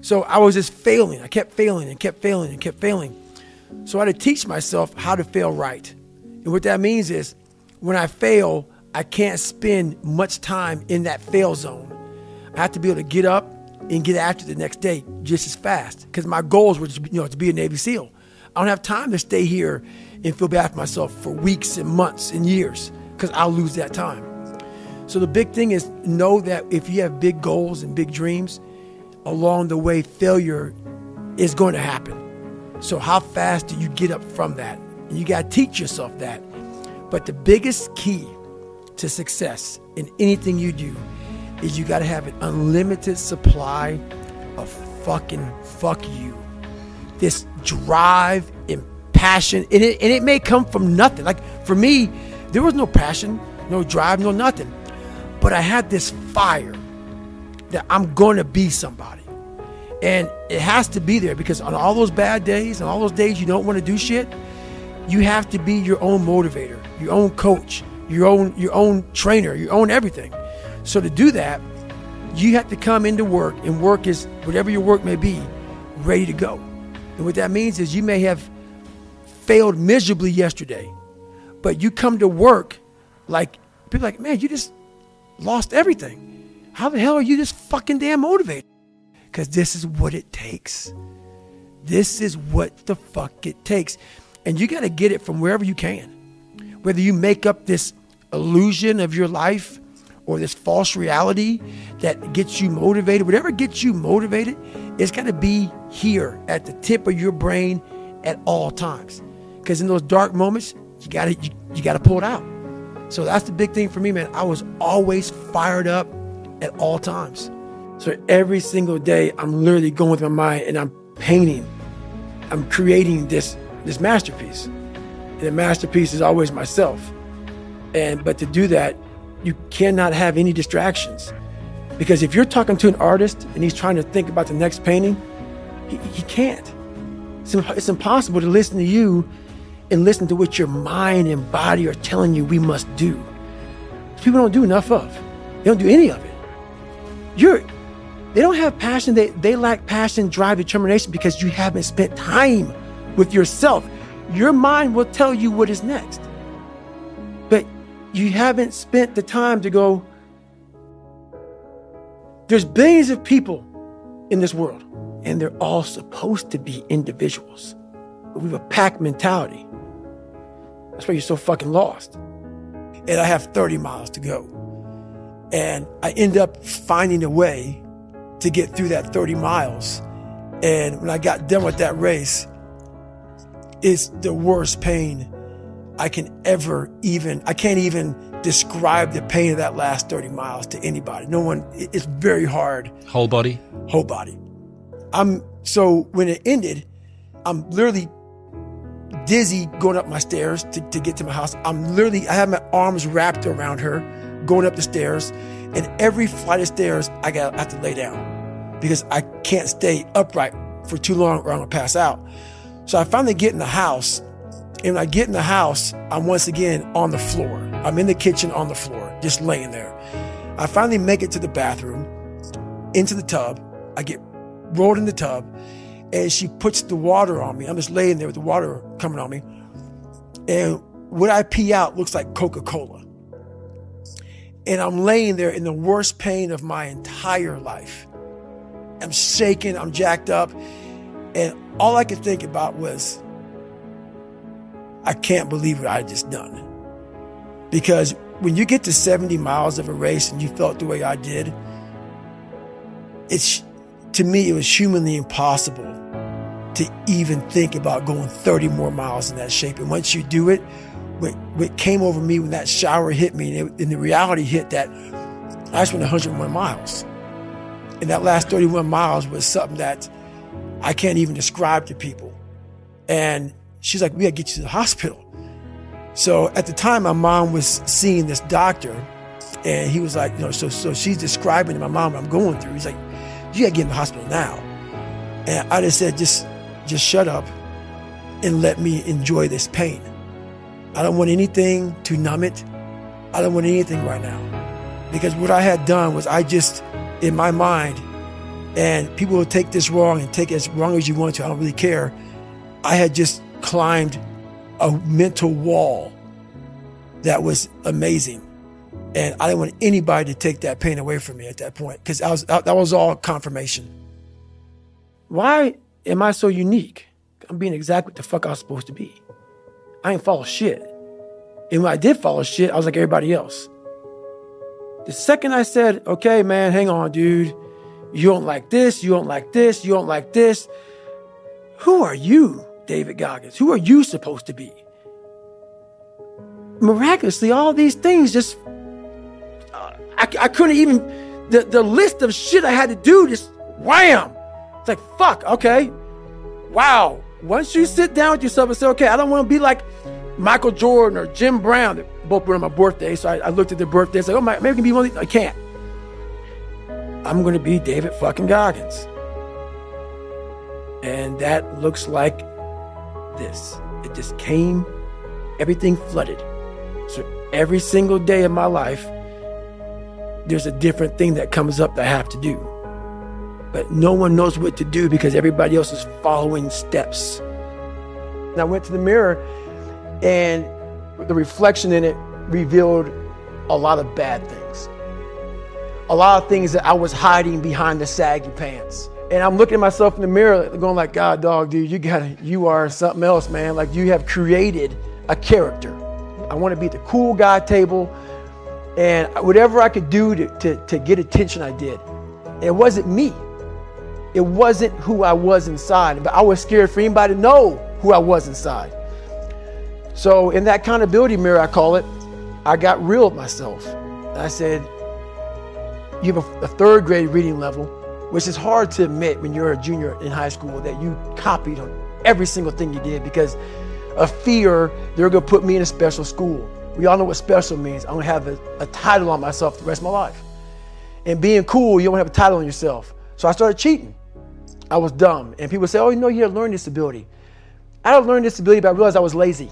So I was just failing. I kept failing and kept failing and kept failing. So I had to teach myself how to fail right. And what that means is when I fail, I can't spend much time in that fail zone. I have to be able to get up and get after the next day just as fast, because my goals were to be a Navy SEAL. I don't have time to stay here and feel bad for myself for weeks and months and years, because I'll lose that time. So the big thing is know that if you have big goals and big dreams, along the way, failure is going to happen. So how fast do you get up from that? And you got to teach yourself that. But the biggest key to success in anything you do is you got to have an unlimited supply of fucking fuck you. This drive and passion, and it may come from nothing. Like for me, there was no passion, no drive, no nothing. But I had this fire that I'm going to be somebody. And it has to be there, because on all those bad days and all those days you don't want to do shit, you have to be your own motivator, your own coach, your own trainer, your own everything. So to do that, you have to come into work, and work is whatever your work may be, ready to go. And what that means is you may have failed miserably yesterday, but you come to work like, people are like, man, you just lost everything. How the hell are you this fucking damn motivated? Because this is what it takes. This is what the fuck it takes. And you got to get it from wherever you can. Whether you make up this illusion of your life or this false reality that gets you motivated, whatever gets you motivated, it's got to be here at the tip of your brain at all times. Because in those dark moments, you got to pull it out. So that's the big thing for me, man. I was always fired up at all times. So every single day, I'm literally going with my mind and I'm painting. I'm creating this masterpiece. And the masterpiece is always myself. But to do that, you cannot have any distractions. Because if you're talking to an artist and he's trying to think about the next painting, he can't. It's impossible to listen to you and listen to what your mind and body are telling you we must do. People don't do enough of. They don't do any of it. They don't have passion. They lack passion, drive, determination, because you haven't spent time with yourself. Your mind will tell you what is next. But you haven't spent the time to go. There's billions of people in this world, and they're all supposed to be individuals. But we have a pack mentality. That's why you're so fucking lost. And I have 30 miles to go. And I end up finding a way to get through that 30 miles. And when I got done with that race, it's the worst pain I can't even describe the pain of that last 30 miles to anybody. No one, it's very hard. Whole body? Whole body. So when it ended, I'm literally dizzy going up my stairs to get to my house. I have my arms wrapped around her, going up the stairs, and every flight of stairs, I have to lay down because I can't stay upright for too long or I'm gonna pass out. So I finally get in the house, and when I get in the house, I'm once again on the floor. I'm in the kitchen on the floor, just laying there. I finally make it to the bathroom, into the tub. I get rolled in the tub, and she puts the water on me. I'm just laying there with the water coming on me. And what I pee out looks like Coca-Cola. And I'm laying there in the worst pain of my entire life. I'm shaking, I'm jacked up. And all I could think about was, I can't believe what I just done. Because when you get to 70 miles of a race and you felt the way I did, to me, it was humanly impossible to even think about going 30 more miles in that shape. And once you do it, what came over me when that shower hit me, and the reality hit that I just went 101 miles. And that last 31 miles was something that I can't even describe to people. And she's like, we gotta get you to the hospital. So at the time, my mom was seeing this doctor, and he was like, so she's describing to my mom what I'm going through. He's like, you gotta get in the hospital now. And I just said, just shut up and let me enjoy this pain. I don't want anything to numb it. I don't want anything right now. Because what I had done was in my mind, And people will take this wrong and take it as wrong as you want to. I don't really care. I had just climbed a mental wall that was amazing. And I didn't want anybody to take that pain away from me at that point, because that was all confirmation. Why am I so unique? I'm being exactly what the fuck I was supposed to be. I ain't follow shit. And when I did follow shit, I was like everybody else. The second I said, okay, man, hang on, dude. You don't like this, you don't like this, you don't like this. Who are you, David Goggins? Who are you supposed to be? Miraculously, all these things just, I couldn't even, the list of shit I had to do just wham. It's like, fuck, okay. Wow. Once you sit down with yourself and say, okay, I don't want to be like Michael Jordan or Jim Brown. They both were on my birthday, so I looked at their birthdays, like, oh, maybe I can be one of these. I can't. I'm going to be David fucking Goggins. And that looks like this. It just came, everything flooded. So every single day of my life, there's a different thing that comes up that I have to do. But no one knows what to do because everybody else is following steps. And I went to the mirror, and the reflection in it revealed a lot of bad things. A lot of things that I was hiding behind the saggy pants. And I'm looking at myself in the mirror going like, God, dog, dude, you are something else, man. Like, you have created a character. I want to be at the cool guy table, and whatever I could do to get attention, I did. And it wasn't me. It wasn't who I was inside, but I was scared for anybody to know who I was inside. So in that accountability mirror, I call it, I got real with myself. And I said, you have a third grade reading level, which is hard to admit when you're a junior in high school that you copied on every single thing you did because of fear they're going to put me in a special school. We all know what special means. I'm going to have a title on myself the rest of my life. And being cool, you don't have a title on yourself. So I started cheating. I was dumb. And people say, oh, you know, you have a learning disability. I had a learning disability, but I realized I was lazy.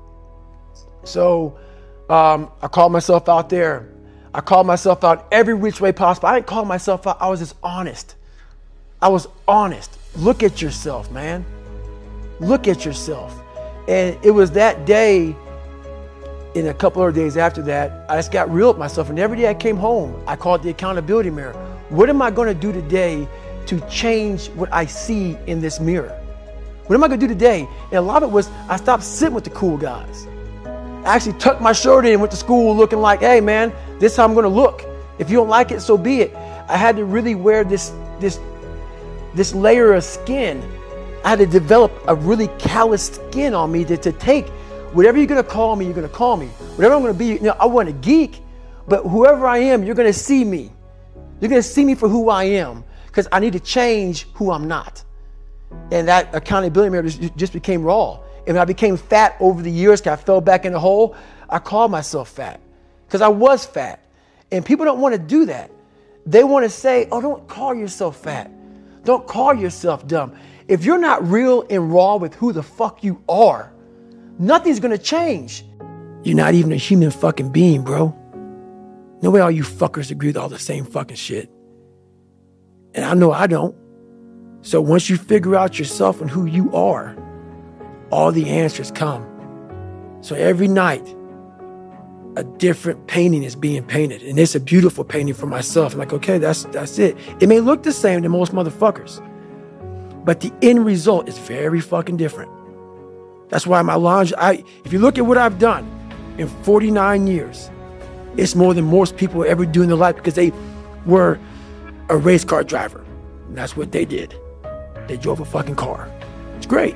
So I called myself out there. I called myself out every which way possible. I didn't call myself out. I was just honest. I was honest. Look at yourself, man. Look at yourself. And it was that day, in a couple of days after that, I just got real with myself. And every day I came home, I called the accountability mirror. What am I going to do today to change what I see in this mirror? What am I going to do today? And a lot of it was I stopped sitting with the cool guys. I actually tucked my shirt in and went to school looking like, hey, man, this is how I'm going to look. If you don't like it, so be it. I had to really wear this layer of skin. I had to develop a really calloused skin on me to take whatever you're going to call me, you're going to call me. Whatever I'm going to be, you know, I wasn't a geek, but whoever I am, you're going to see me. You're going to see me for who I am because I need to change who I'm not. And that accountability mirror just became raw. And when I became fat over the years, because I fell back in the hole, I called myself fat because I was fat. And people don't want to do that. They want to say, oh, don't call yourself fat. Don't call yourself dumb. If you're not real and raw with who the fuck you are, nothing's going to change. You're not even a human fucking being, bro. No way all you fuckers agree with all the same fucking shit. And I know I don't. So once you figure out yourself and who you are, all the answers come. So every night, a different painting is being painted. And it's a beautiful painting for myself. I'm like, okay, that's it. It may look the same to most motherfuckers, but the end result is very fucking different. That's why my laundry, if you look at what I've done in 49 years, it's more than most people ever do in their life because they were a race car driver. And that's what they did. They drove a fucking car. It's great.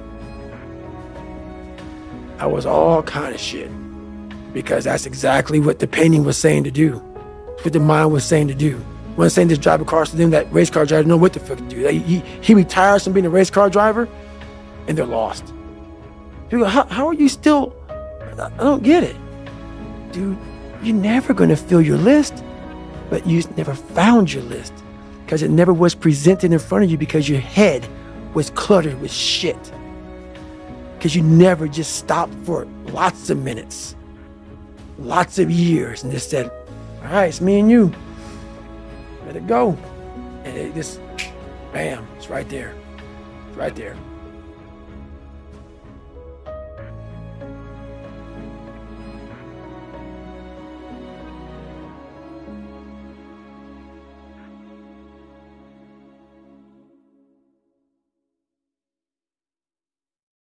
I was all kind of shit because that's exactly what the painting was saying to do. It's what the mind was saying to do. It wasn't saying just drive a car, so then that race car driver didn't know what the fuck to do. He retires from being a race car driver and they're lost. People go, how are you still? I don't get it. Dude, you're never going to fill your list, but you just never found your list because it never was presented in front of you because your head was cluttered with shit. Because you never just stopped for lots of minutes, lots of years, and just said, all right, it's me and you. Let it go. And it just Bam, it's right there. It's right there.